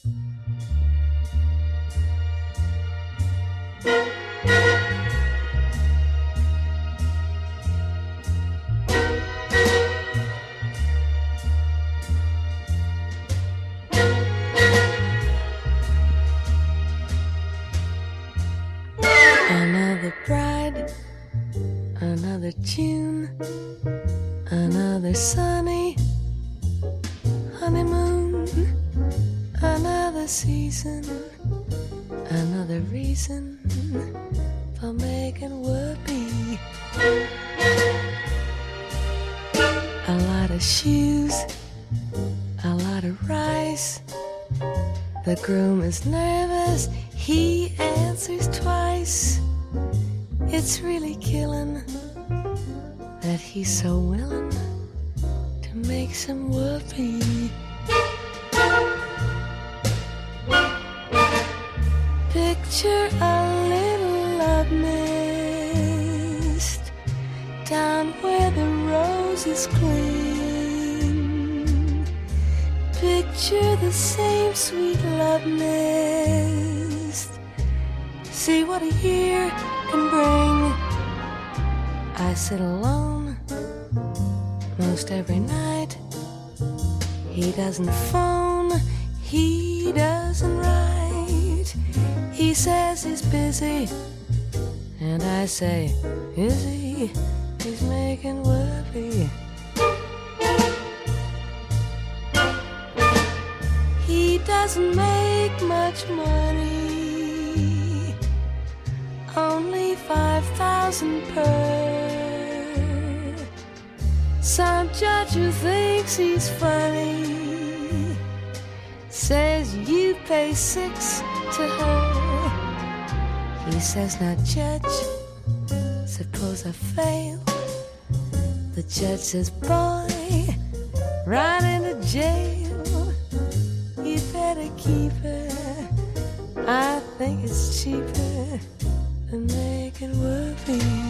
Another bride, another tune, another sunny honeymoon, another season, another reason for making whoopee. A lot of shoes, a lot of rice. The groom is nervous, he answers twice. It's really killing that he's so willing to make some whoopee. Picture a little love nest down where the roses cling. Picture the same sweet love nest. See what a year can bring. I sit alone most every night. He doesn't phone, he doesn't write. He says he's busy, and I say, is he? He's making whoopee. He doesn't make much money, only 5,000 per. Some judge who thinks he's funny says you pay 6 to her. He says, now judge, suppose I fail. The judge says, boy, right into jail. You better keep her, I think it's cheaper than making whoopee.